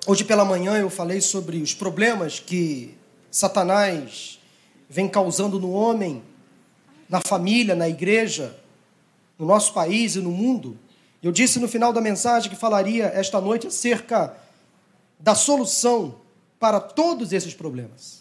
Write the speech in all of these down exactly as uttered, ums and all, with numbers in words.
Hoje pela manhã eu falei sobre os problemas que Satanás vem causando no homem, na família, na igreja, no nosso país e no mundo. Eu disse no final da mensagem que falaria esta noite acerca da solução para todos esses problemas.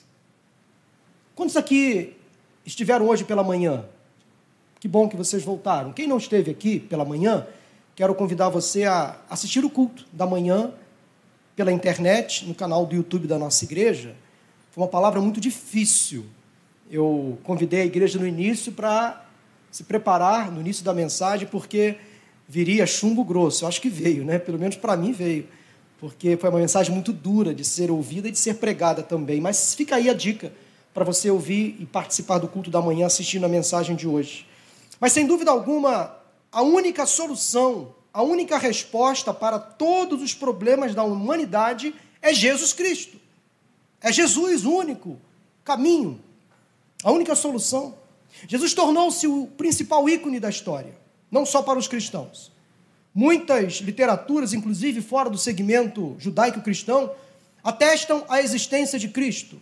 Quantos aqui estiveram hoje pela manhã? Que bom que vocês voltaram. Quem não esteve aqui pela manhã, quero convidar você a assistir o culto da manhã pela internet, no canal do YouTube da nossa igreja. Foi uma palavra muito difícil. Eu convidei a igreja no início para se preparar no início da mensagem, porque viria chumbo grosso. Eu acho que veio, né? Pelo menos para mim veio, porque foi uma mensagem muito dura de ser ouvida e de ser pregada também. Mas fica aí a dica para você ouvir e participar do culto da manhã assistindo a mensagem de hoje. Mas, sem dúvida alguma, a única solução, a única resposta para todos os problemas da humanidade é Jesus Cristo. É Jesus o único caminho, a única solução. Jesus tornou-se o principal ícone da história, não só para os cristãos. Muitas literaturas, inclusive fora do segmento judaico-cristão, atestam a existência de Cristo.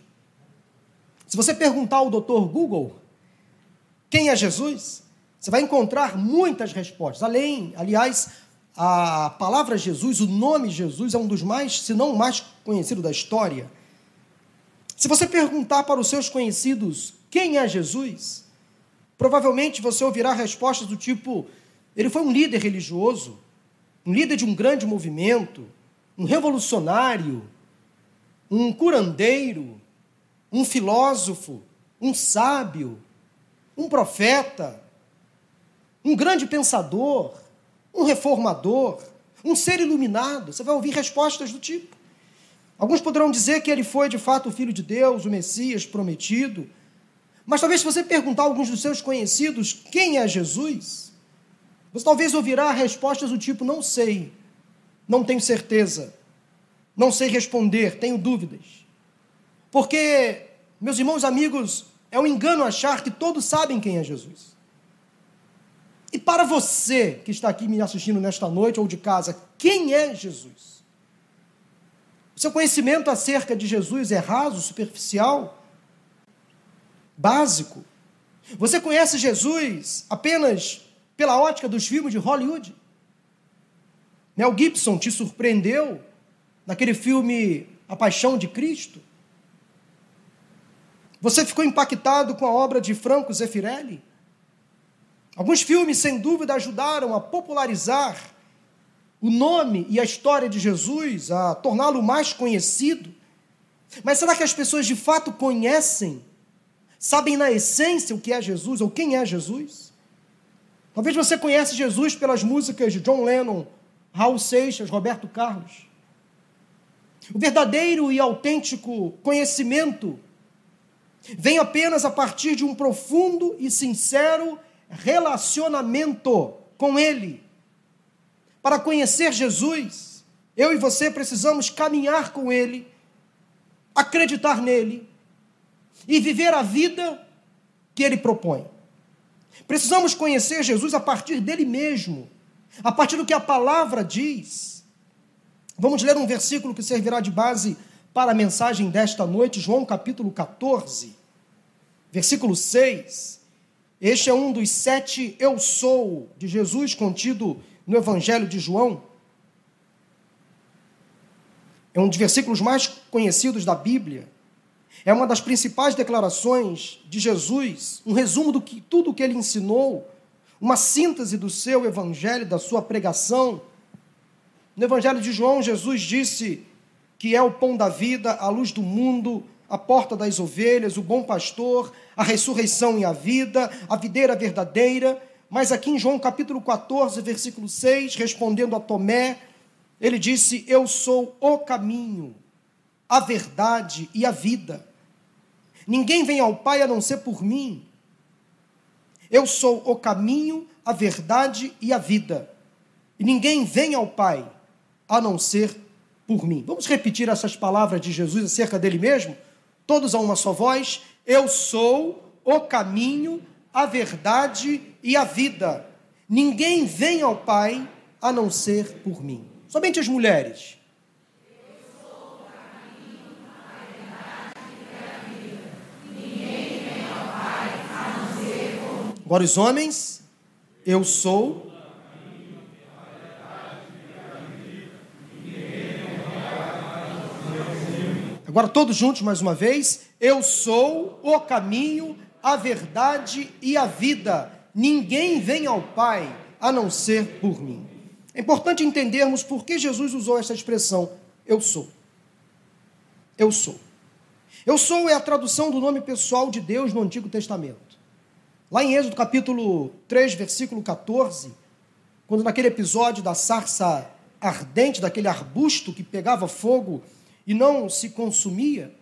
Se você perguntar ao doutor Google quem é Jesus, você vai encontrar muitas respostas. Além, aliás, a palavra Jesus, o nome Jesus, é um dos mais, se não o mais conhecido da história. Se você perguntar para os seus conhecidos quem é Jesus, provavelmente você ouvirá respostas do tipo: ele foi um líder religioso, um líder de um grande movimento, um revolucionário, um curandeiro, um filósofo, um sábio, um profeta, um grande pensador, um reformador, um ser iluminado. Você vai ouvir respostas do tipo. Alguns poderão dizer que ele foi, de fato, o Filho de Deus, o Messias prometido. Mas talvez, se você perguntar a alguns dos seus conhecidos quem é Jesus, você talvez ouvirá respostas do tipo: não sei, não tenho certeza, não sei responder, tenho dúvidas. Porque, meus irmãos amigos, é um engano achar que todos sabem quem é Jesus. E para você que está aqui me assistindo nesta noite ou de casa, quem é Jesus? O seu conhecimento acerca de Jesus é raso, superficial, básico? Você conhece Jesus apenas pela ótica dos filmes de Hollywood? Mel Gibson te surpreendeu naquele filme A Paixão de Cristo? Você ficou impactado com a obra de Franco Zeffirelli? Alguns filmes, sem dúvida, ajudaram a popularizar o nome e a história de Jesus, a torná-lo mais conhecido. Mas será que as pessoas de fato conhecem, sabem na essência o que é Jesus ou quem é Jesus? Talvez você conheça Jesus pelas músicas de John Lennon, Raul Seixas, Roberto Carlos. O verdadeiro e autêntico conhecimento vem apenas a partir de um profundo e sincero relacionamento com Ele. Para conhecer Jesus, eu e você precisamos caminhar com Ele, acreditar nele e viver a vida que Ele propõe. Precisamos conhecer Jesus a partir dele mesmo, a partir do que a palavra diz. Vamos ler um versículo que servirá de base para a mensagem desta noite, João capítulo catorze, versículo seis. Este é um dos sete eu sou de Jesus contido no Evangelho de João. É um dos versículos mais conhecidos da Bíblia. É uma das principais declarações de Jesus, um resumo de que, tudo o que ele ensinou, uma síntese do seu evangelho, da sua pregação. No Evangelho de João, Jesus disse que é o pão da vida, a luz do mundo, a porta das ovelhas, o bom pastor, a ressurreição e a vida, a videira verdadeira. Mas aqui em João capítulo catorze, versículo seis, respondendo a Tomé, ele disse: eu sou o caminho, a verdade e a vida. Ninguém vem ao Pai a não ser por mim. Eu sou o caminho, a verdade e a vida. E ninguém vem ao Pai a não ser por mim. Vamos repetir essas palavras de Jesus acerca dele mesmo? Todos a uma só voz: eu sou o caminho, a verdade e a vida. Ninguém vem ao Pai a não ser por mim. Somente as mulheres. Para os homens, eu sou. Agora todos juntos mais uma vez. Eu sou o caminho, a verdade e a vida. Ninguém vem ao Pai a não ser por mim. É importante entendermos por que Jesus usou essa expressão, eu sou. Eu sou. Eu sou é a tradução do nome pessoal de Deus no Antigo Testamento. Lá em Êxodo capítulo três, versículo quatorze, quando naquele episódio da sarça ardente, daquele arbusto que pegava fogo e não se consumia,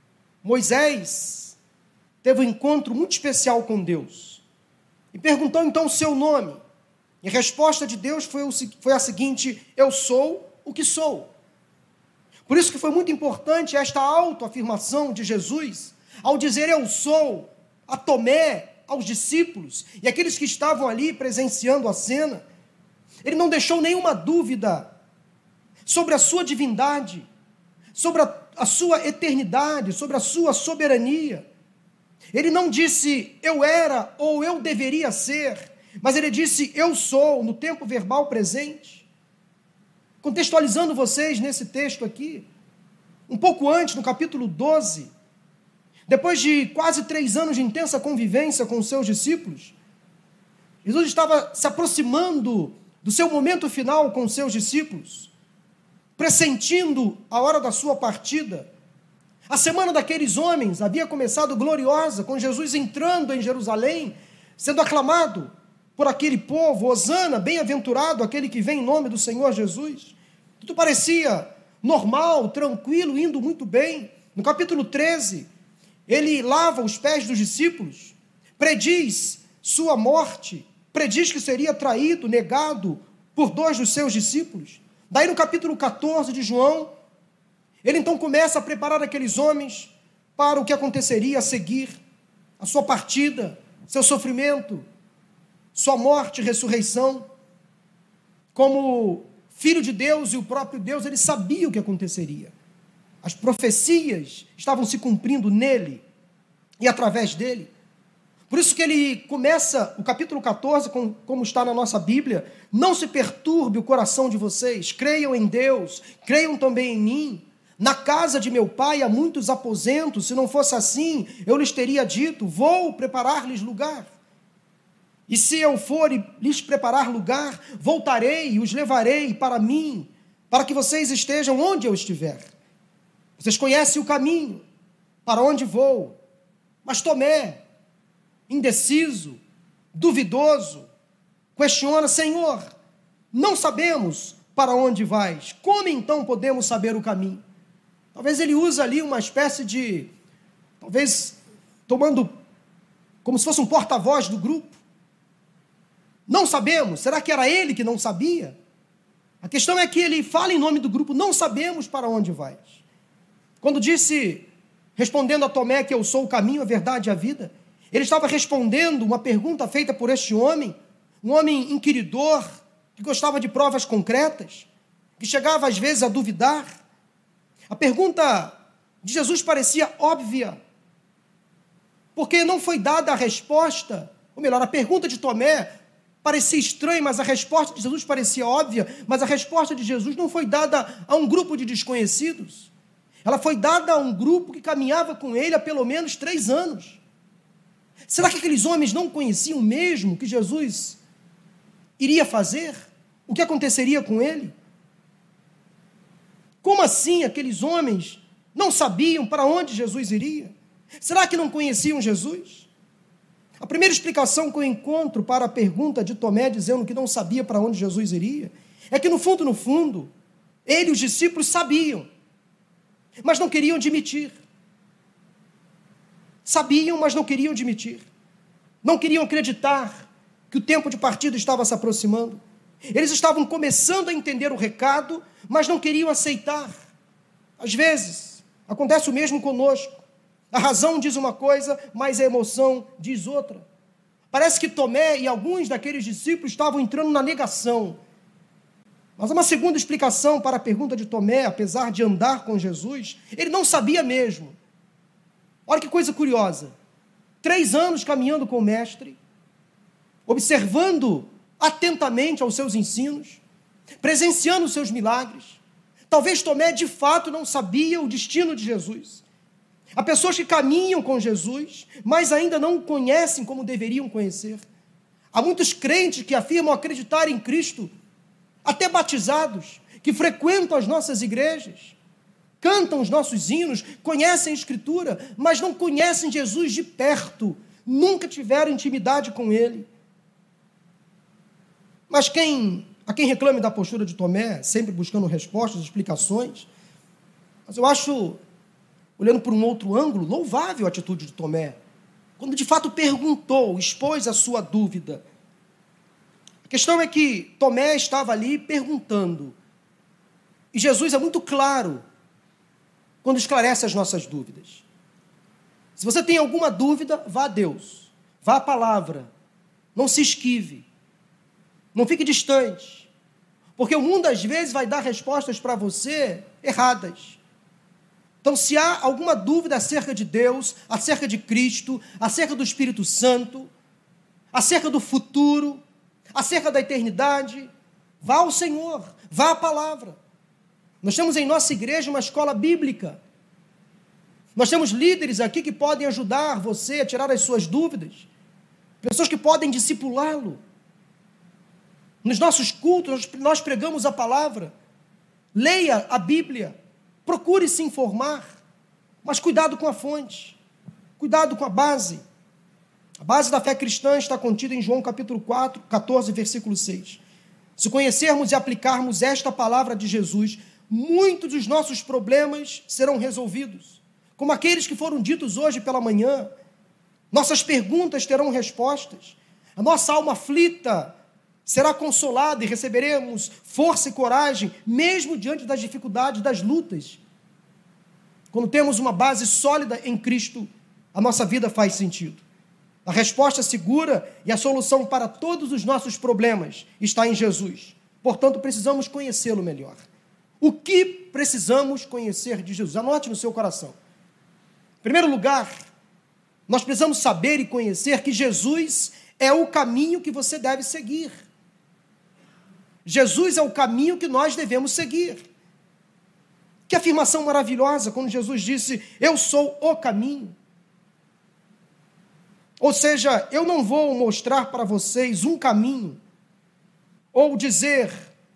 Moisés teve um encontro muito especial com Deus e perguntou então o seu nome. E a resposta de Deus foi, o, foi a seguinte, eu sou o que sou. Por isso que foi muito importante esta autoafirmação de Jesus, ao dizer eu sou, a Tomé, aos discípulos e aqueles que estavam ali presenciando a cena. Ele não deixou nenhuma dúvida sobre a sua divindade, sobre a, a sua eternidade, sobre a sua soberania. Ele não disse eu era ou eu deveria ser, mas ele disse eu sou, no tempo verbal presente. Contextualizando vocês nesse texto aqui, um pouco antes, no capítulo doze, depois de quase três anos de intensa convivência com os seus discípulos, Jesus estava se aproximando do seu momento final com os seus discípulos, pressentindo a hora da sua partida. A semana daqueles homens havia começado gloriosa, com Jesus entrando em Jerusalém, sendo aclamado por aquele povo, Hosana, bem-aventurado aquele que vem em nome do Senhor Jesus. Tudo parecia normal, tranquilo, indo muito bem. No capítulo treze, ele lava os pés dos discípulos, prediz sua morte, prediz que seria traído, negado por dois dos seus discípulos. Daí no capítulo quatorze de João, ele então começa a preparar aqueles homens para o que aconteceria a seguir, a sua partida, seu sofrimento, sua morte e ressurreição. Como filho de Deus e o próprio Deus, ele sabia o que aconteceria. As profecias estavam se cumprindo nele e através dele. Por isso que ele começa o capítulo quatorze, com, como está na nossa Bíblia, não se perturbe o coração de vocês, creiam em Deus, creiam também em mim. Na casa de meu pai há muitos aposentos, se não fosse assim, eu lhes teria dito, vou preparar-lhes lugar. E se eu for e lhes preparar lugar, voltarei e os levarei para mim, para que vocês estejam onde eu estiver. Vocês conhecem o caminho, para onde vou. Mas Tomé, indeciso, duvidoso, questiona, Senhor, não sabemos para onde vais. Como então podemos saber o caminho? Talvez ele use ali uma espécie de, talvez tomando como se fosse um porta-voz do grupo. Não sabemos. Será que era ele que não sabia? A questão é que ele fala em nome do grupo, não sabemos para onde vais. Quando disse, respondendo a Tomé que eu sou o caminho, a verdade e a vida, ele estava respondendo uma pergunta feita por este homem, um homem inquiridor, que gostava de provas concretas, que chegava às vezes a duvidar. A pergunta de Jesus parecia óbvia, porque não foi dada a resposta, ou melhor, a pergunta de Tomé parecia estranha, mas a resposta de Jesus parecia óbvia, mas a resposta de Jesus não foi dada a um grupo de desconhecidos. Ela foi dada a um grupo que caminhava com ele há pelo menos três anos. Será que aqueles homens não conheciam mesmo o que Jesus iria fazer? O que aconteceria com ele? Como assim aqueles homens não sabiam para onde Jesus iria? Será que não conheciam Jesus? A primeira explicação que eu encontro para a pergunta de Tomé, dizendo que não sabia para onde Jesus iria, é que no fundo, no fundo, ele e os discípulos sabiam, mas não queriam admitir. Sabiam, mas não queriam admitir. Não queriam acreditar que o tempo de partida estava se aproximando. Eles estavam começando a entender o recado, mas não queriam aceitar. Às vezes, acontece o mesmo conosco. A razão diz uma coisa, mas a emoção diz outra. Parece que Tomé e alguns daqueles discípulos estavam entrando na negação. Mas há uma segunda explicação para a pergunta de Tomé, apesar de andar com Jesus, ele não sabia mesmo. Olha que coisa curiosa. Três anos caminhando com o mestre, observando atentamente aos seus ensinos, presenciando os seus milagres. Talvez Tomé, de fato, não sabia o destino de Jesus. Há pessoas que caminham com Jesus, mas ainda não o conhecem como deveriam conhecer. Há muitos crentes que afirmam acreditar em Cristo, até batizados, que frequentam as nossas igrejas, cantam os nossos hinos, conhecem a Escritura, mas não conhecem Jesus de perto, nunca tiveram intimidade com Ele. Mas quem, a quem reclame da postura de Tomé, sempre buscando respostas, explicações, mas eu acho, olhando por um outro ângulo, louvável a atitude de Tomé, quando de fato perguntou, expôs a sua dúvida. A questão é que Tomé estava ali perguntando, e Jesus é muito claro quando esclarece as nossas dúvidas. Se você tem alguma dúvida, vá a Deus, vá à palavra, não se esquive, não fique distante, porque o mundo às vezes vai dar respostas para você erradas. Então, se há alguma dúvida acerca de Deus, acerca de Cristo, acerca do Espírito Santo, acerca do futuro, acerca da eternidade, vá ao Senhor, vá à palavra. Nós temos em nossa igreja uma escola bíblica. Nós temos líderes aqui que podem ajudar você a tirar as suas dúvidas, pessoas que podem discipulá-lo. Nos nossos cultos, nós pregamos a palavra. Leia a Bíblia, procure se informar, mas cuidado com a fonte, cuidado com a base. A base da fé cristã está contida em João capítulo quatro, catorze, versículo seis. Se conhecermos e aplicarmos esta palavra de Jesus, muitos dos nossos problemas serão resolvidos, como aqueles que foram ditos hoje pela manhã. Nossas perguntas terão respostas, a nossa alma aflita será consolada e receberemos força e coragem, mesmo diante das dificuldades, das lutas. Quando temos uma base sólida em Cristo, a nossa vida faz sentido. A resposta segura e a solução para todos os nossos problemas está em Jesus. Portanto, precisamos conhecê-lo melhor. O que precisamos conhecer de Jesus? Anote no seu coração. Em primeiro lugar, nós precisamos saber e conhecer que Jesus é o caminho que você deve seguir. Jesus é o caminho que nós devemos seguir. Que afirmação maravilhosa quando Jesus disse, eu sou o caminho. Ou seja, eu não vou mostrar para vocês um caminho, ou dizer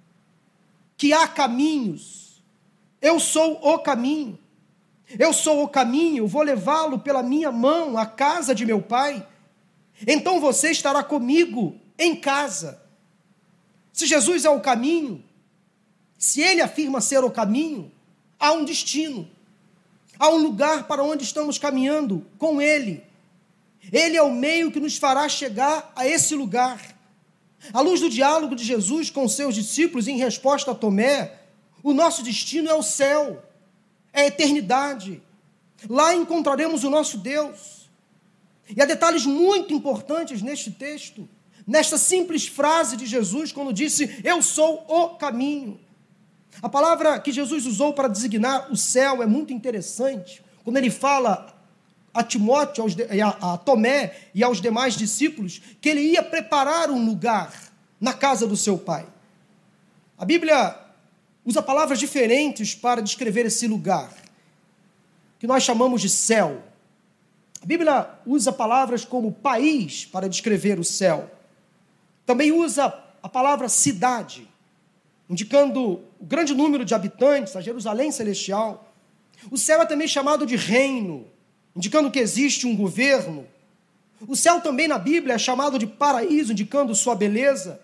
que há caminhos. Eu sou o caminho. Eu sou o caminho, vou levá-lo pela minha mão à casa de meu Pai. Então você estará comigo em casa. Se Jesus é o caminho, se Ele afirma ser o caminho, há um destino, há um lugar para onde estamos caminhando com Ele. Ele é o meio que nos fará chegar a esse lugar. À luz do diálogo de Jesus com seus discípulos em resposta a Tomé, o nosso destino é o céu, é a eternidade. Lá encontraremos o nosso Deus. E há detalhes muito importantes neste texto, nesta simples frase de Jesus, quando disse, eu sou o caminho. A palavra que Jesus usou para designar o céu é muito interessante, quando ele fala a Timóteo, aos, a, a Tomé e aos demais discípulos, que ele ia preparar um lugar na casa do seu Pai. A Bíblia usa palavras diferentes para descrever esse lugar, que nós chamamos de céu. A Bíblia usa palavras como país para descrever o céu. Também usa a palavra cidade, indicando o grande número de habitantes, a Jerusalém celestial. O céu é também chamado de reino, indicando que existe um governo. O céu também na Bíblia é chamado de paraíso, indicando sua beleza.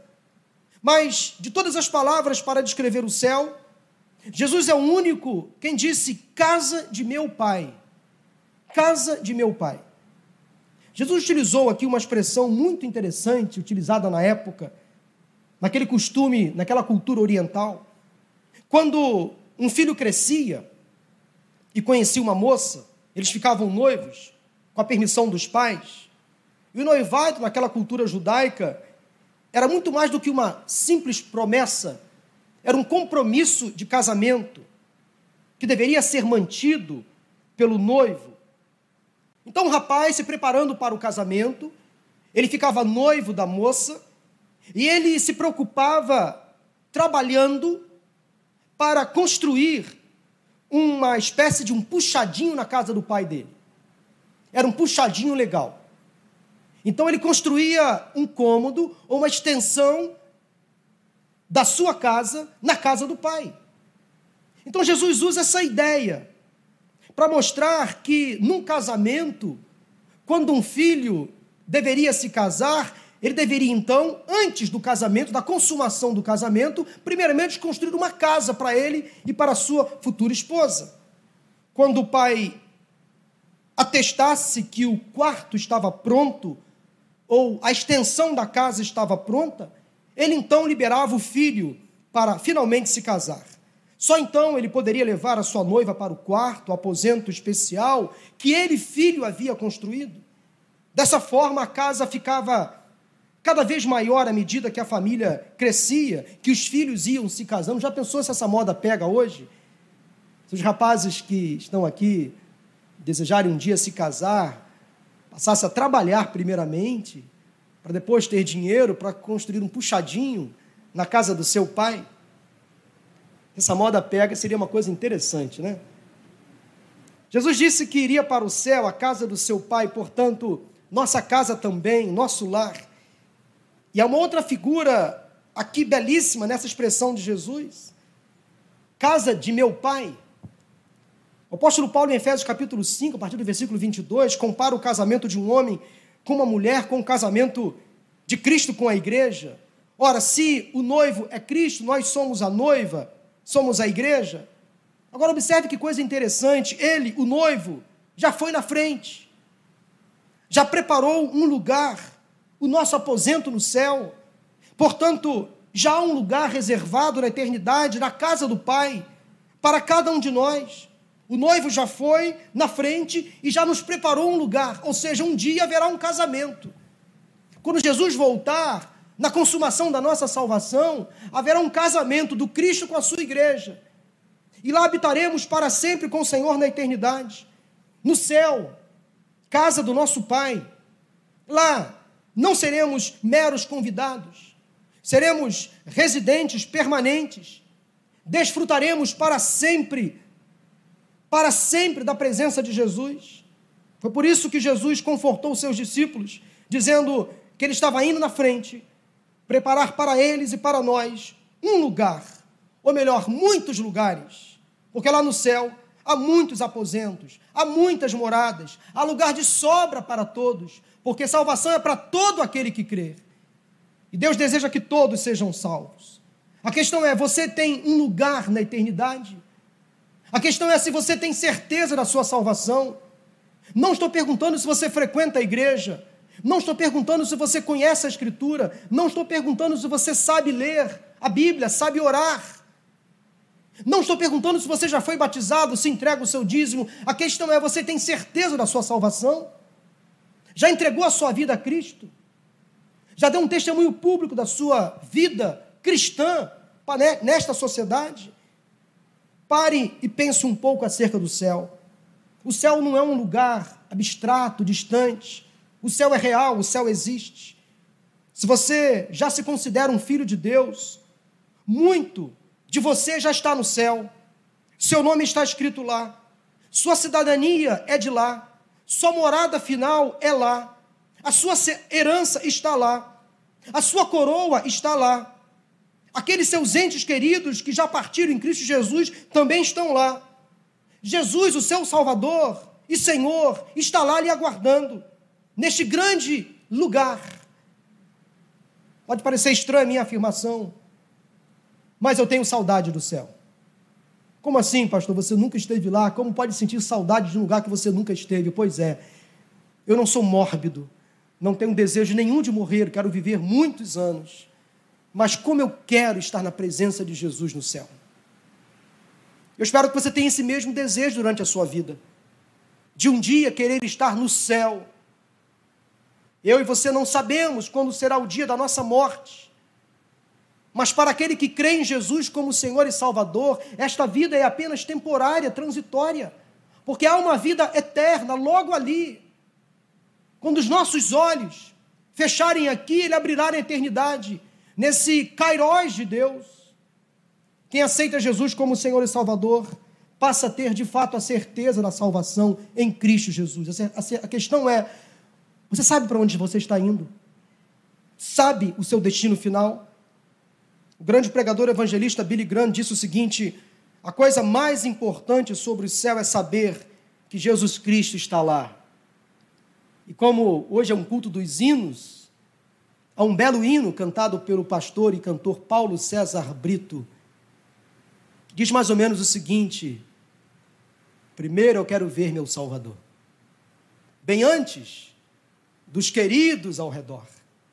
Mas, de todas as palavras para descrever o céu, Jesus é o único quem disse, casa de meu Pai. Casa de meu Pai. Jesus utilizou aqui uma expressão muito interessante, utilizada na época, naquele costume, naquela cultura oriental. Quando um filho crescia e conhecia uma moça, eles ficavam noivos, com a permissão dos pais. E o noivado, naquela cultura judaica, era muito mais do que uma simples promessa, era um compromisso de casamento, que deveria ser mantido pelo noivo. Então o rapaz, se preparando para o casamento, ele ficava noivo da moça, e ele se preocupava trabalhando para construir uma espécie de um puxadinho na casa do pai dele. Era um puxadinho legal. Então ele construía um cômodo ou uma extensão da sua casa na casa do pai. Então Jesus usa essa ideia para mostrar que num casamento, quando um filho deveria se casar, ele deveria então, antes do casamento, da consumação do casamento, primeiramente construir uma casa para ele e para a sua futura esposa. Quando o pai atestasse que o quarto estava pronto, ou a extensão da casa estava pronta, ele então liberava o filho para finalmente se casar. Só então ele poderia levar a sua noiva para o quarto, o aposento especial, que ele, filho, havia construído. Dessa forma, a casa ficava cada vez maior à medida que a família crescia, que os filhos iam se casando. Já pensou se essa moda pega hoje? Se os rapazes que estão aqui desejarem um dia se casar, passassem a trabalhar primeiramente, para depois ter dinheiro para construir um puxadinho na casa do seu pai. Essa moda pega, seria uma coisa interessante, né? Jesus disse que iria para o céu, a casa do seu pai, portanto, nossa casa também, nosso lar. E há uma outra figura aqui belíssima nessa expressão de Jesus. Casa de meu pai. O apóstolo Paulo, em Efésios capítulo cinco, a partir do versículo vinte e dois, compara o casamento de um homem com uma mulher com o casamento de Cristo com a igreja. Ora, se o noivo é Cristo, nós somos a noiva, somos a igreja. Agora observe que coisa interessante, ele, o noivo, já foi na frente, já preparou um lugar, o nosso aposento no céu. Portanto, já há um lugar reservado na eternidade, na casa do Pai, para cada um de nós. O noivo já foi na frente e já nos preparou um lugar, ou seja, um dia haverá um casamento. Quando Jesus voltar, na consumação da nossa salvação, haverá um casamento do Cristo com a sua igreja. E lá habitaremos para sempre com o Senhor na eternidade. No céu, casa do nosso Pai. Lá não seremos meros convidados, seremos residentes permanentes. Desfrutaremos para sempre para sempre da presença de Jesus. Foi por isso que Jesus confortou os seus discípulos, dizendo que ele estava indo na frente, preparar para eles e para nós um lugar, ou melhor, muitos lugares, porque lá no céu há muitos aposentos, há muitas moradas, há lugar de sobra para todos, porque salvação é para todo aquele que crer. E Deus deseja que todos sejam salvos. A questão é, você tem um lugar na eternidade? A questão é se você tem certeza da sua salvação. Não estou perguntando se você frequenta a igreja. Não estou perguntando se você conhece a Escritura. Não estou perguntando se você sabe ler a Bíblia, sabe orar. Não estou perguntando se você já foi batizado, se entrega o seu dízimo. A questão é, você tem certeza da sua salvação? Já entregou a sua vida a Cristo? Já deu um testemunho público da sua vida cristã nesta sociedade? Pare e pense um pouco acerca do céu. O céu não é um lugar abstrato, distante. O céu é real, o céu existe. Se você já se considera um filho de Deus, muito de você já está no céu. Seu nome está escrito lá. Sua cidadania é de lá. Sua morada final é lá. A sua herança está lá. A sua coroa está lá. Aqueles seus entes queridos que já partiram em Cristo Jesus também estão lá. Jesus, o seu Salvador e Senhor, está lá lhe aguardando, neste grande lugar. Pode parecer estranha a minha afirmação, mas eu tenho saudade do céu. Como assim, pastor? Você nunca esteve lá? Como pode sentir saudade de um lugar que você nunca esteve? Pois é, eu não sou mórbido, não tenho desejo nenhum de morrer, quero viver muitos anos. Mas como eu quero estar na presença de Jesus no céu. Eu espero que você tenha esse mesmo desejo durante a sua vida, de um dia querer estar no céu. Eu e você não sabemos quando será o dia da nossa morte, mas para aquele que crê em Jesus como Senhor e Salvador, esta vida é apenas temporária, transitória, porque há uma vida eterna logo ali, quando os nossos olhos fecharem aqui, ele abrirá na eternidade, nesse kairós de Deus. Quem aceita Jesus como Senhor e Salvador, passa a ter de fato a certeza da salvação em Cristo Jesus. A questão é, você sabe para onde você está indo? Sabe o seu destino final? O grande pregador evangelista Billy Graham disse o seguinte: a coisa mais importante sobre o céu é saber que Jesus Cristo está lá. E como hoje é um culto dos hinos, há um belo hino cantado pelo pastor e cantor Paulo César Brito, que diz mais ou menos o seguinte: primeiro eu quero ver meu Salvador, bem antes dos queridos ao redor.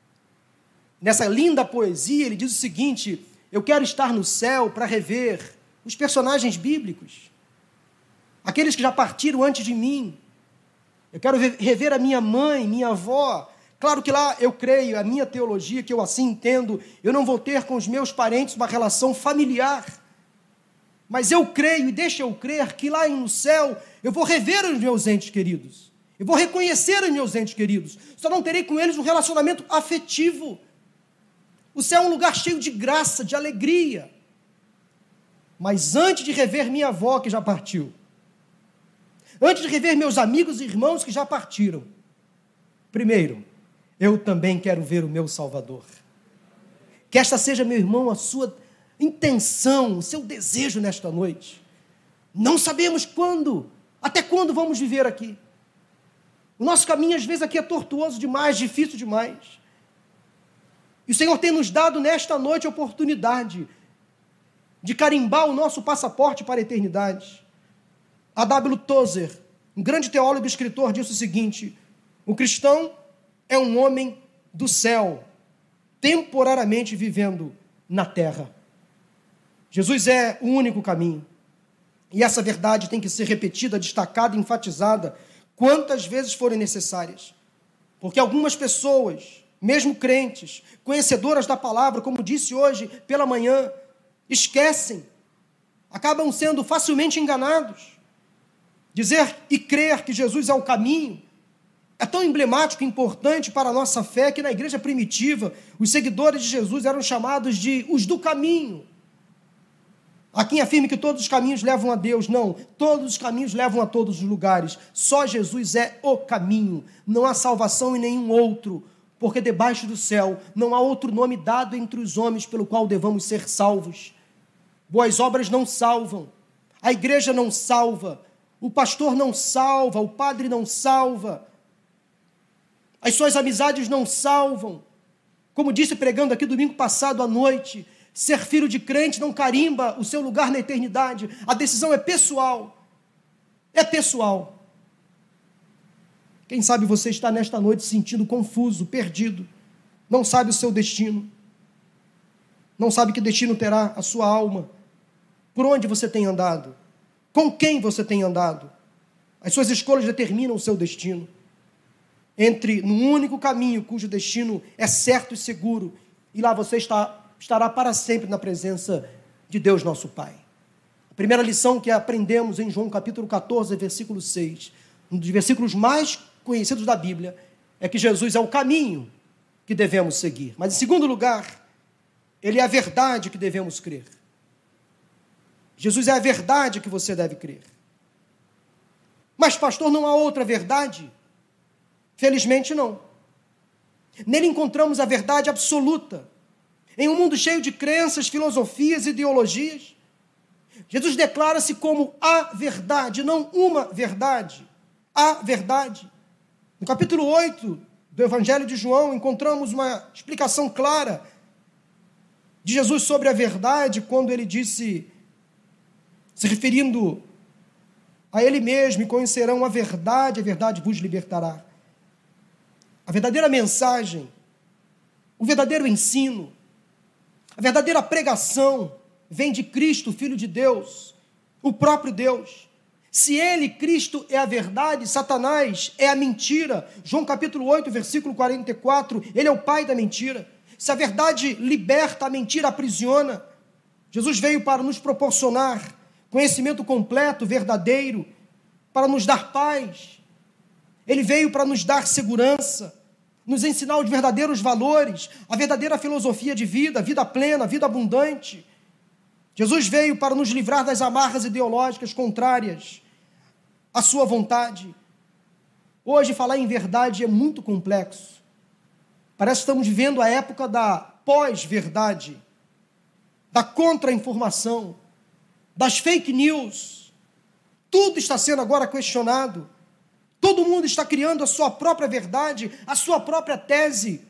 Nessa linda poesia ele diz o seguinte: eu quero estar no céu para rever os personagens bíblicos, aqueles que já partiram antes de mim. Eu quero rever a minha mãe, minha avó. Claro que lá eu creio, a minha teologia, que eu assim entendo, eu não vou ter com os meus parentes uma relação familiar. Mas eu creio, e deixa eu crer, que lá no céu eu vou rever os meus entes queridos. Eu vou reconhecer os meus entes queridos. Só não terei com eles um relacionamento afetivo. O céu é um lugar cheio de graça, de alegria. Mas antes de rever minha avó, que já partiu, antes de rever meus amigos e irmãos que já partiram, primeiro, eu também quero ver o meu Salvador. Que esta seja, meu irmão, a sua intenção, o seu desejo nesta noite. Não sabemos quando, até quando vamos viver aqui. O nosso caminho, às vezes, aqui é tortuoso demais, difícil demais. E o Senhor tem nos dado, nesta noite, a oportunidade de carimbar o nosso passaporte para a eternidade. A W. Tozer, um grande teólogo e escritor, disse o seguinte: o cristão é um homem do céu, temporariamente vivendo na terra. Jesus é o único caminho. E essa verdade tem que ser repetida, destacada, enfatizada, quantas vezes forem necessárias. Porque algumas pessoas, mesmo crentes, conhecedoras da palavra, como disse hoje pela manhã, esquecem, acabam sendo facilmente enganados. Dizer e crer que Jesus é o caminho é tão emblemático e importante para a nossa fé que na igreja primitiva, os seguidores de Jesus eram chamados de os do caminho. Há quem afirme que todos os caminhos levam a Deus. Não, todos os caminhos levam a todos os lugares. Só Jesus é o caminho. Não há salvação em nenhum outro, porque debaixo do céu não há outro nome dado entre os homens pelo qual devamos ser salvos. Boas obras não salvam, a igreja não salva, o pastor não salva, o padre não salva, as suas amizades não salvam. Como disse pregando aqui domingo passado à noite, ser filho de crente não carimba o seu lugar na eternidade. A decisão é pessoal. É pessoal. Quem sabe você está nesta noite se sentindo confuso, perdido, não sabe o seu destino, não sabe que destino terá a sua alma, por onde você tem andado, com quem você tem andado. As suas escolhas determinam o seu destino. Entre num único caminho cujo destino é certo e seguro, e lá você está, estará para sempre na presença de Deus nosso Pai. A primeira lição que aprendemos em João capítulo catorze, versículo seis, um dos versículos mais conhecidos da Bíblia, é que Jesus é o caminho que devemos seguir. Mas, em segundo lugar, Ele é a verdade que devemos crer. Jesus é a verdade que você deve crer. Mas, pastor, não há outra verdade? Felizmente, não. Nele encontramos a verdade absoluta. Em um mundo cheio de crenças, filosofias e ideologias, Jesus declara-se como a verdade, não uma verdade. A verdade. No capítulo oito do Evangelho de João, encontramos uma explicação clara de Jesus sobre a verdade, quando ele disse, se referindo a ele mesmo: e conhecerão a verdade, a verdade vos libertará. A verdadeira mensagem, o verdadeiro ensino, a verdadeira pregação vem de Cristo, Filho de Deus, o próprio Deus. Se Ele, Cristo, é a verdade, Satanás é a mentira. João capítulo oito, versículo quarenta e quatro, ele é o pai da mentira. Se a verdade liberta, a mentira aprisiona. Jesus veio para nos proporcionar conhecimento completo, verdadeiro, para nos dar paz. Ele veio para nos dar segurança. nos ensinar os verdadeiros valores, a verdadeira filosofia de vida, vida plena, vida abundante. Jesus veio para nos livrar das amarras ideológicas contrárias à sua vontade. Hoje, falar em verdade é muito complexo. Parece que estamos vivendo a época da pós-verdade, da contra-informação, das fake news. Tudo está sendo agora questionado. Todo mundo está criando a sua própria verdade, a sua própria tese,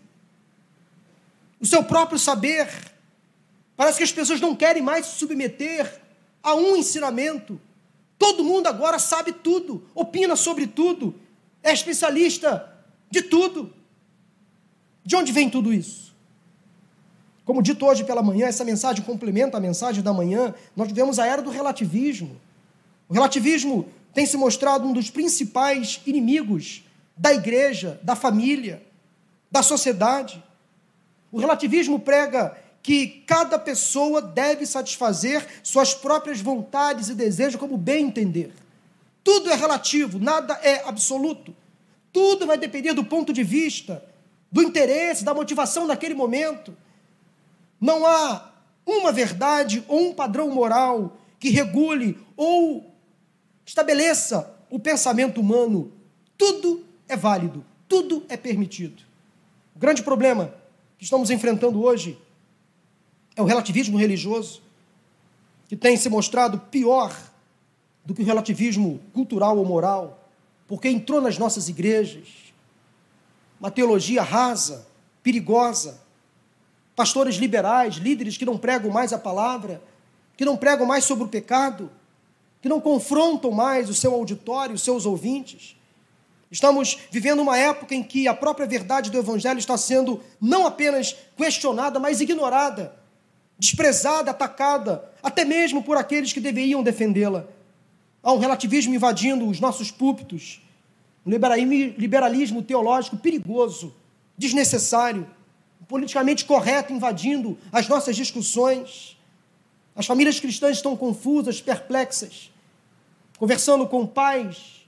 o seu próprio saber. Parece que as pessoas não querem mais se submeter a um ensinamento. Todo mundo agora sabe tudo, opina sobre tudo, é especialista de tudo. De onde vem tudo isso? Como dito hoje pela manhã, essa mensagem complementa a mensagem da manhã. Nós vivemos a era do relativismo. O relativismo tem se mostrado um dos principais inimigos da igreja, da família, da sociedade. O relativismo prega que cada pessoa deve satisfazer suas próprias vontades e desejos como bem entender. Tudo é relativo, nada é absoluto. Tudo vai depender do ponto de vista, do interesse, da motivação naquele momento. Não há uma verdade ou um padrão moral que regule ou estabeleça o pensamento humano. Tudo é válido, tudo é permitido. O grande problema que estamos enfrentando hoje é o relativismo religioso, que tem se mostrado pior do que o relativismo cultural ou moral, porque entrou nas nossas igrejas uma teologia rasa, perigosa, pastores liberais, líderes que não pregam mais a palavra, que não pregam mais sobre o pecado, que não confrontam mais o seu auditório, os seus ouvintes. Estamos vivendo uma época em que a própria verdade do Evangelho está sendo não apenas questionada, mas ignorada, desprezada, atacada, até mesmo por aqueles que deveriam defendê-la. Há um relativismo invadindo os nossos púlpitos, um liberalismo teológico perigoso, desnecessário, politicamente correto invadindo as nossas discussões. As famílias cristãs estão confusas, perplexas. Conversando com pais,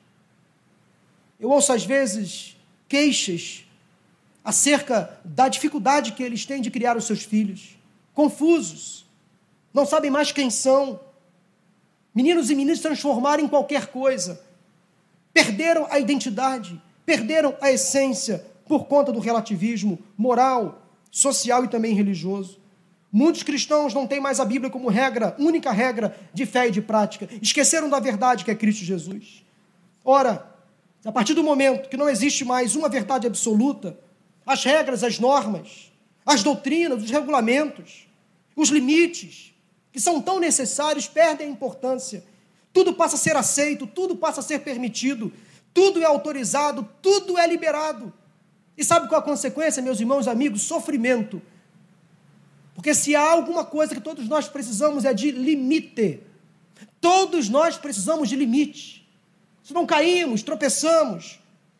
eu ouço às vezes queixas acerca da dificuldade que eles têm de criar os seus filhos. Confusos, não sabem mais quem são. Meninos e meninas se transformaram em qualquer coisa. Perderam a identidade, perderam a essência por conta do relativismo moral, social e também religioso. Muitos cristãos não têm mais a Bíblia como regra, única regra de fé e de prática. Esqueceram da verdade que é Cristo Jesus. Ora, a partir do momento que não existe mais uma verdade absoluta, as regras, as normas, as doutrinas, os regulamentos, os limites, que são tão necessários, perdem a importância. Tudo passa a ser aceito, tudo passa a ser permitido, tudo é autorizado, tudo é liberado. E sabe qual a consequência, meus irmãos e amigos? Sofrimento. Porque se há alguma coisa que todos nós precisamos é de limite. Todos nós precisamos de limite. Se não caímos, tropeçamos.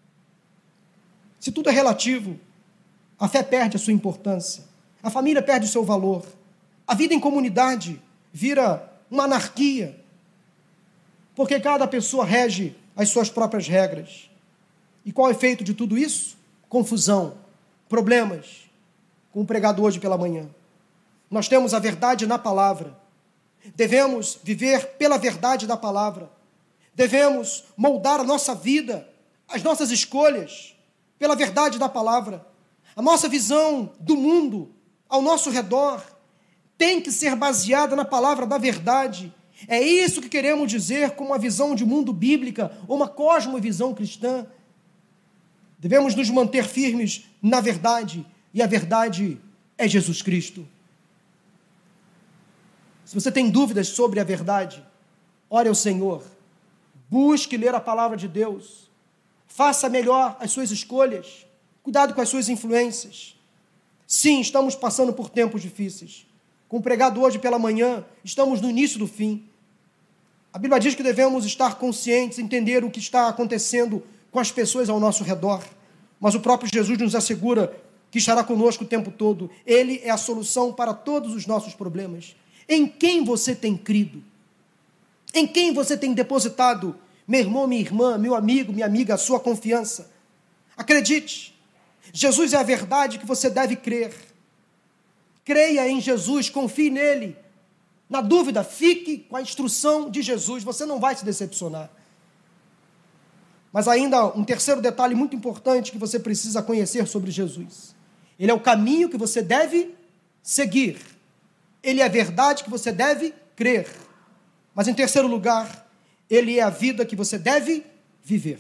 Se tudo é relativo, a fé perde a sua importância. A família perde o seu valor. A vida em comunidade vira uma anarquia. Porque cada pessoa rege as suas próprias regras. E qual é o efeito de tudo isso? Confusão, problemas, como pregado hoje pela manhã. Nós temos a verdade na palavra. Devemos viver pela verdade da palavra. Devemos moldar a nossa vida, as nossas escolhas, pela verdade da palavra. A nossa visão do mundo ao nosso redor tem que ser baseada na palavra da verdade. É isso que queremos dizer com uma visão de mundo bíblica ou uma cosmovisão cristã. Devemos nos manter firmes na verdade, e a verdade é Jesus Cristo. Se você tem dúvidas sobre a verdade, ore ao Senhor, busque ler a palavra de Deus, faça melhor as suas escolhas, cuidado com as suas influências. Sim, estamos passando por tempos difíceis. Como pregado hoje pela manhã, estamos no início do fim. A Bíblia diz que devemos estar conscientes, entender o que está acontecendo com as pessoas ao nosso redor. Mas o próprio Jesus nos assegura que estará conosco o tempo todo. Ele é a solução para todos os nossos problemas. Em quem você tem crido? Em quem você tem depositado, meu irmão, minha irmã, meu amigo, minha amiga, a sua confiança? Acredite, Jesus é a verdade que você deve crer. Creia em Jesus, confie nele. Na dúvida, fique com a instrução de Jesus, você não vai se decepcionar. Mas ainda um terceiro detalhe muito importante que você precisa conhecer sobre Jesus. Ele é o caminho que você deve seguir. Ele é a verdade que você deve crer. Mas em terceiro lugar, ele é a vida que você deve viver.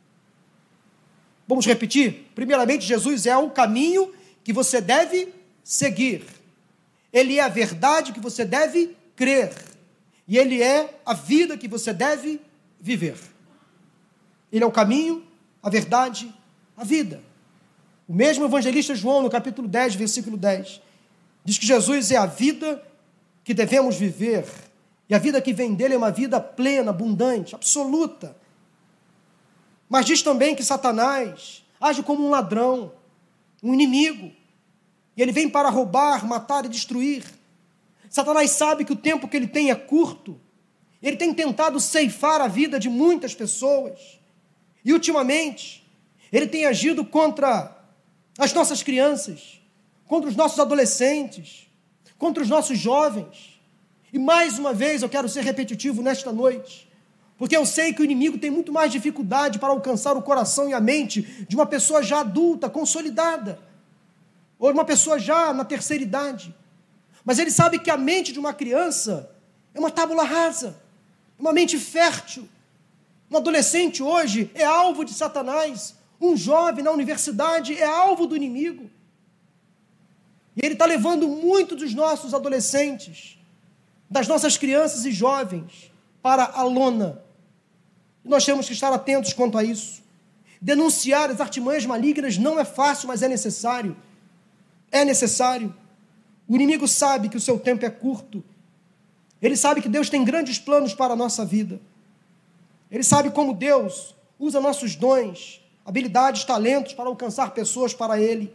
Vamos repetir? Primeiramente, Jesus é o caminho que você deve seguir. Ele é a verdade que você deve crer. E ele é a vida que você deve viver. Ele é o caminho, a verdade, a vida. O mesmo evangelista João, no capítulo dez, versículo dez, diz que Jesus é a vida que devemos viver. E a vida que vem dele é uma vida plena, abundante, absoluta. Mas diz também que Satanás age como um ladrão, um inimigo. E ele vem para roubar, matar e destruir. Satanás sabe que o tempo que ele tem é curto. Ele tem tentado ceifar a vida de muitas pessoas. E, ultimamente, ele tem agido contra as nossas crianças, contra os nossos adolescentes, contra os nossos jovens. E, mais uma vez, eu quero ser repetitivo nesta noite, porque eu sei que o inimigo tem muito mais dificuldade para alcançar o coração e a mente de uma pessoa já adulta, consolidada, ou de uma pessoa já na terceira idade. Mas ele sabe que a mente de uma criança é uma tábula rasa, uma mente fértil. Um adolescente hoje é alvo de Satanás. Um jovem na universidade é alvo do inimigo. E ele está levando muito dos nossos adolescentes, das nossas crianças e jovens, para a lona. E nós temos que estar atentos quanto a isso. Denunciar as artimanhas malignas não é fácil, mas é necessário. É necessário. O inimigo sabe que o seu tempo é curto. Ele sabe que Deus tem grandes planos para a nossa vida. Ele sabe como Deus usa nossos dons, habilidades, talentos para alcançar pessoas para Ele.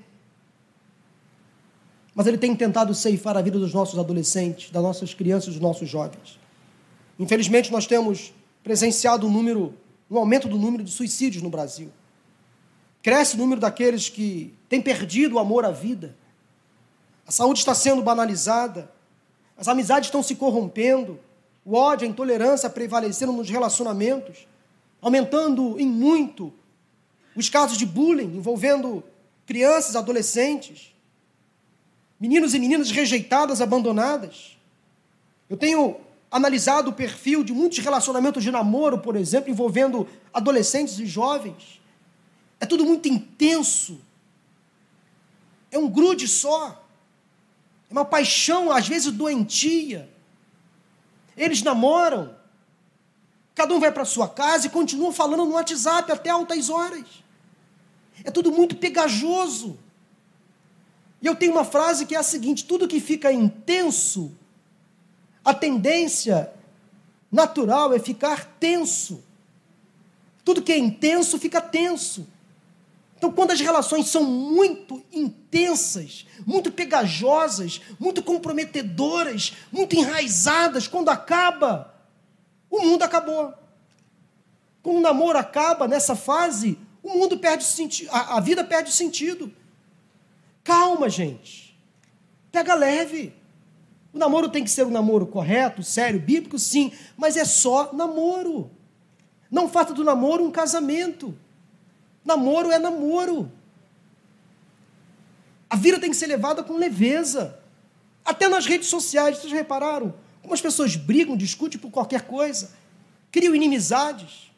Mas Ele tem tentado ceifar a vida dos nossos adolescentes, das nossas crianças, dos nossos jovens. Infelizmente, nós temos presenciado um número, um aumento do número de suicídios no Brasil. Cresce o número daqueles que têm perdido o amor à vida. A saúde está sendo banalizada. As amizades estão se corrompendo. O ódio, a intolerância prevalecendo nos relacionamentos, aumentando em muito os casos de bullying envolvendo crianças, adolescentes, meninos e meninas rejeitadas, abandonadas. Eu tenho analisado o perfil de muitos relacionamentos de namoro, por exemplo, envolvendo adolescentes e jovens. É tudo muito intenso. É um grude só. É uma paixão, às vezes, doentia. Eles namoram, cada um vai para a sua casa e continuam falando no WhatsApp até altas horas. É tudo muito pegajoso. E eu tenho uma frase que é a seguinte: tudo que fica intenso, a tendência natural é ficar tenso. Tudo que é intenso fica tenso. Então, quando as relações são muito intensas, muito pegajosas, muito comprometedoras, muito enraizadas, quando acaba, o mundo acabou. Quando o namoro acaba nessa fase, o mundo perde o sentido, a, a vida perde o sentido. Calma, gente. Pega leve. O namoro tem que ser um namoro correto, sério, bíblico, sim, mas é só namoro. Não faça do namoro um casamento. Namoro é namoro. A vida tem que ser levada com leveza. Até nas redes sociais, vocês repararam? Como as pessoas brigam, discutem por qualquer coisa, criam inimizades.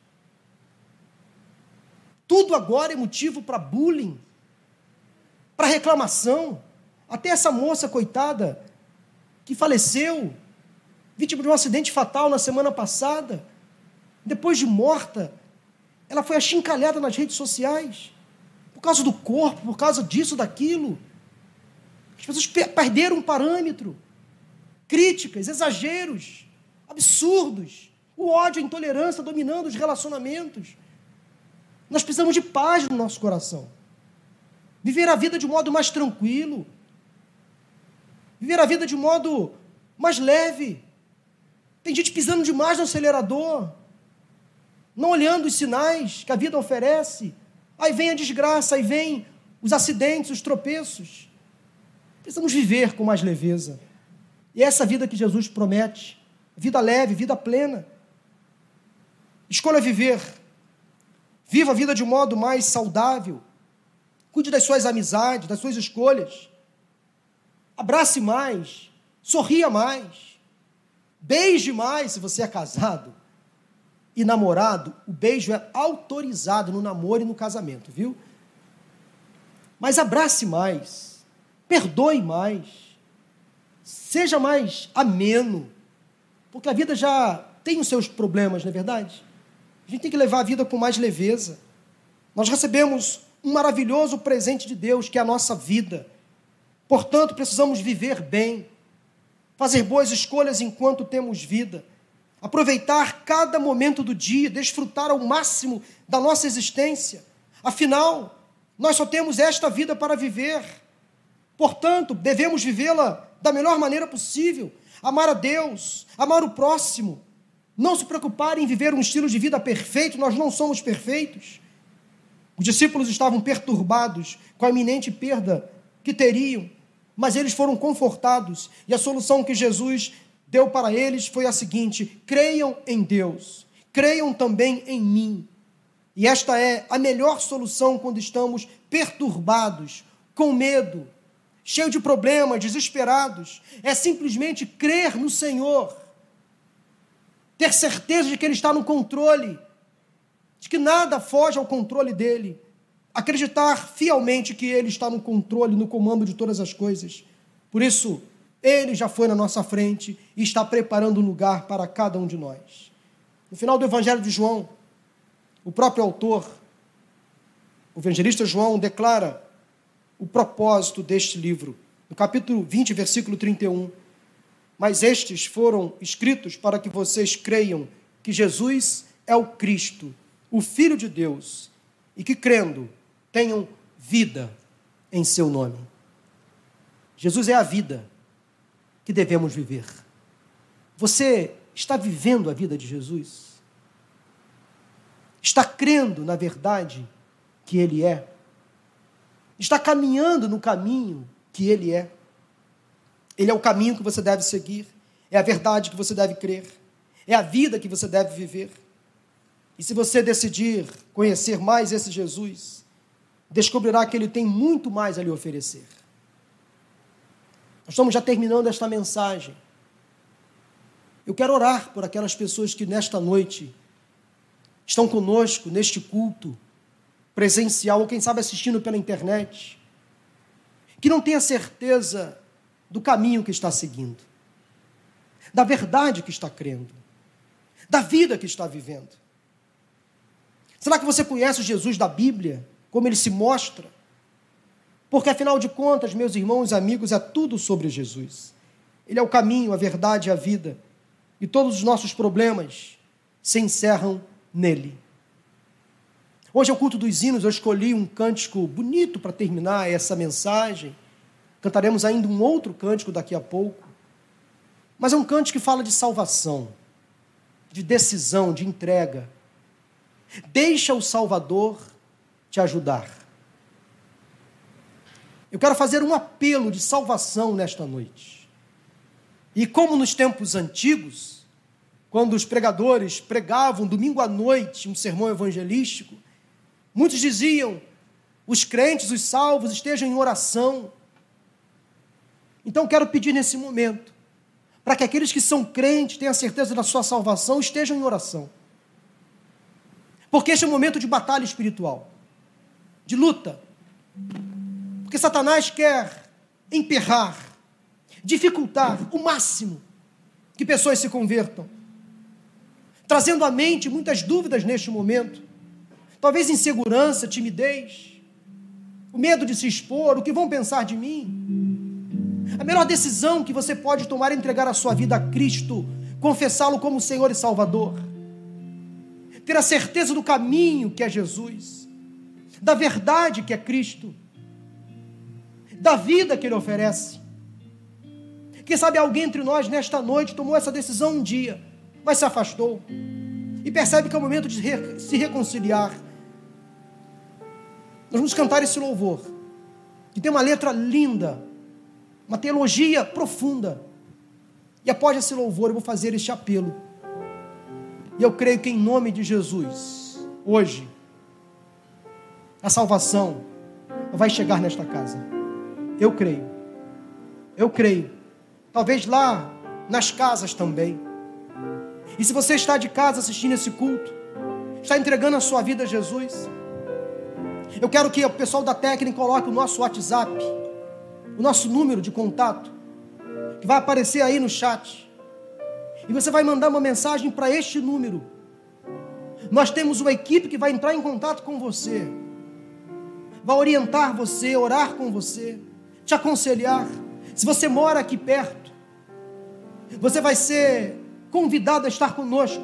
Tudo agora é motivo para bullying, para reclamação. Até essa moça, coitada, que faleceu, vítima de um acidente fatal na semana passada, depois de morta, ela foi achincalhada nas redes sociais, por causa do corpo, por causa disso, daquilo. As pessoas perderam um parâmetro. Críticas, exageros, absurdos. O ódio, a intolerância dominando os relacionamentos. Nós precisamos de paz no nosso coração. Viver a vida de modo mais tranquilo. Viver a vida de modo mais leve. Tem gente pisando demais no acelerador, não olhando os sinais que a vida oferece. Aí vem a desgraça, aí vem os acidentes, os tropeços. Precisamos viver com mais leveza. E essa vida que Jesus promete, vida leve, vida plena. Escolha viver. Viva a vida de um modo mais saudável. Cuide das suas amizades, das suas escolhas. Abrace mais. Sorria mais. Beije mais se você é casado. E namorado, o beijo é autorizado no namoro e no casamento, viu? Mas abrace mais, perdoe mais, seja mais ameno, porque a vida já tem os seus problemas, não é verdade? A gente tem que levar a vida com mais leveza. Nós recebemos um maravilhoso presente de Deus, que é a nossa vida. Portanto, precisamos viver bem, fazer boas escolhas enquanto temos vida, aproveitar cada momento do dia, desfrutar ao máximo da nossa existência. Afinal, nós só temos esta vida para viver. Portanto, devemos vivê-la da melhor maneira possível. Amar a Deus, amar o próximo. Não se preocupar em viver um estilo de vida perfeito, nós não somos perfeitos. Os discípulos estavam perturbados com a iminente perda que teriam, mas eles foram confortados, e a solução que Jesus deu para eles foi a seguinte: creiam em Deus, creiam também em mim. E esta é a melhor solução quando estamos perturbados, com medo, cheios de problemas, desesperados. É simplesmente crer no Senhor, ter certeza de que Ele está no controle, de que nada foge ao controle dEle, acreditar fielmente que Ele está no controle, no comando de todas as coisas. Por isso, Ele já foi na nossa frente e está preparando um lugar para cada um de nós. No final do Evangelho de João, o próprio autor, o evangelista João, declara o propósito deste livro. No capítulo vinte, versículo trinta e um. Mas estes foram escritos para que vocês creiam que Jesus é o Cristo, o Filho de Deus, e que, crendo, tenham vida em seu nome. Jesus é a vida que devemos viver. Você está vivendo a vida de Jesus? Está crendo na verdade que Ele é? Está caminhando no caminho que Ele é? Ele é o caminho que você deve seguir, é a verdade que você deve crer, é a vida que você deve viver. E se você decidir conhecer mais esse Jesus, descobrirá que Ele tem muito mais a lhe oferecer. Nós estamos já terminando esta mensagem. Eu quero orar por aquelas pessoas que nesta noite estão conosco neste culto presencial, ou quem sabe assistindo pela internet, que não tem a certeza do caminho que está seguindo, da verdade que está crendo, da vida que está vivendo. Será que você conhece o Jesus da Bíblia, como ele se mostra? Porque, afinal de contas, meus irmãos e amigos, é tudo sobre Jesus. Ele é o caminho, a verdade e a vida. E todos os nossos problemas se encerram nele. Hoje é o culto dos hinos, eu escolhi um cântico bonito para terminar essa mensagem. Cantaremos ainda um outro cântico daqui a pouco. Mas é um cântico que fala de salvação, de decisão, de entrega. Deixa o Salvador te ajudar. Eu quero fazer um apelo de salvação nesta noite. E como nos tempos antigos, quando os pregadores pregavam domingo à noite um sermão evangelístico, muitos diziam: os crentes, os salvos, estejam em oração. Então quero pedir nesse momento, para que aqueles que são crentes, tenham a certeza da sua salvação, estejam em oração. Porque este é um momento de batalha espiritual, de luta. Porque Satanás quer emperrar, dificultar o máximo que pessoas se convertam, trazendo à mente muitas dúvidas neste momento, talvez insegurança, timidez, o medo de se expor, o que vão pensar de mim. A melhor decisão que você pode tomar é entregar a sua vida a Cristo, confessá-lo como Senhor e Salvador, ter a certeza do caminho que é Jesus, da verdade que é Cristo, da vida que Ele oferece. Quem sabe alguém entre nós nesta noite tomou essa decisão um dia, mas se afastou e percebe que é o momento de se reconciliar. Nós vamos cantar esse louvor que tem uma letra linda, uma teologia profunda. E após esse louvor eu vou fazer este apelo. E eu creio que em nome de Jesus, hoje, a salvação vai chegar nesta casa. Eu creio. Eu creio. Talvez lá nas casas também. E se você está de casa assistindo esse culto, está entregando a sua vida a Jesus, eu quero que o pessoal da técnica coloque o nosso WhatsApp, o nosso número de contato, que vai aparecer aí no chat. E você vai mandar uma mensagem para este número. Nós temos uma equipe que vai entrar em contato com você, vai orientar você, orar com você, te aconselhar. Se você mora aqui perto, você vai ser convidado a estar conosco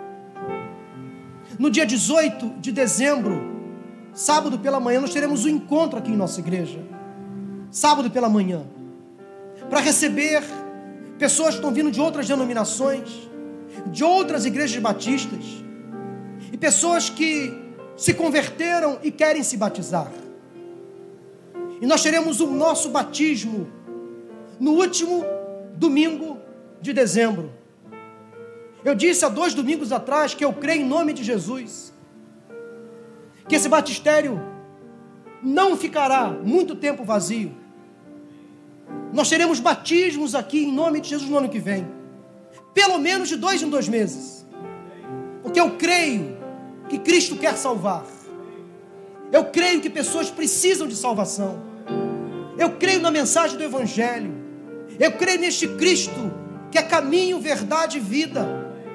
no dia dezoito de dezembro, sábado pela manhã. Nós teremos um encontro aqui em nossa igreja, sábado pela manhã, para receber pessoas que estão vindo de outras denominações, de outras igrejas batistas, e pessoas que se converteram e querem se batizar. E nós teremos o nosso batismo no último domingo de dezembro. Eu disse há dois domingos atrás que eu creio em nome de Jesus que esse batistério não ficará muito tempo vazio. Nós teremos batismos aqui em nome de Jesus no ano que vem, pelo menos de dois em dois meses, porque eu creio que Cristo quer salvar. Eu creio que pessoas precisam de salvação. Eu creio na mensagem do Evangelho. Eu creio neste Cristo que é caminho, verdade e vida.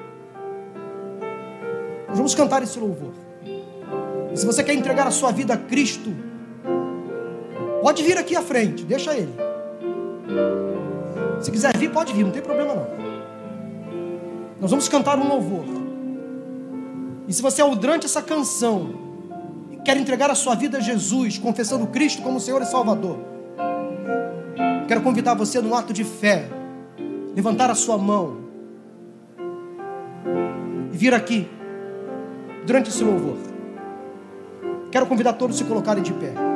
Nós vamos cantar esse louvor. E se você quer entregar a sua vida a Cristo, pode vir aqui à frente, deixa ele. Se quiser vir, pode vir, não tem problema não. Nós vamos cantar um louvor. E se você, durante essa canção, quer entregar a sua vida a Jesus, confessando Cristo como Senhor e Salvador, quero convidar você num ato de fé, levantar a sua mão e vir aqui durante esse louvor. Quero convidar todos a se colocarem de pé.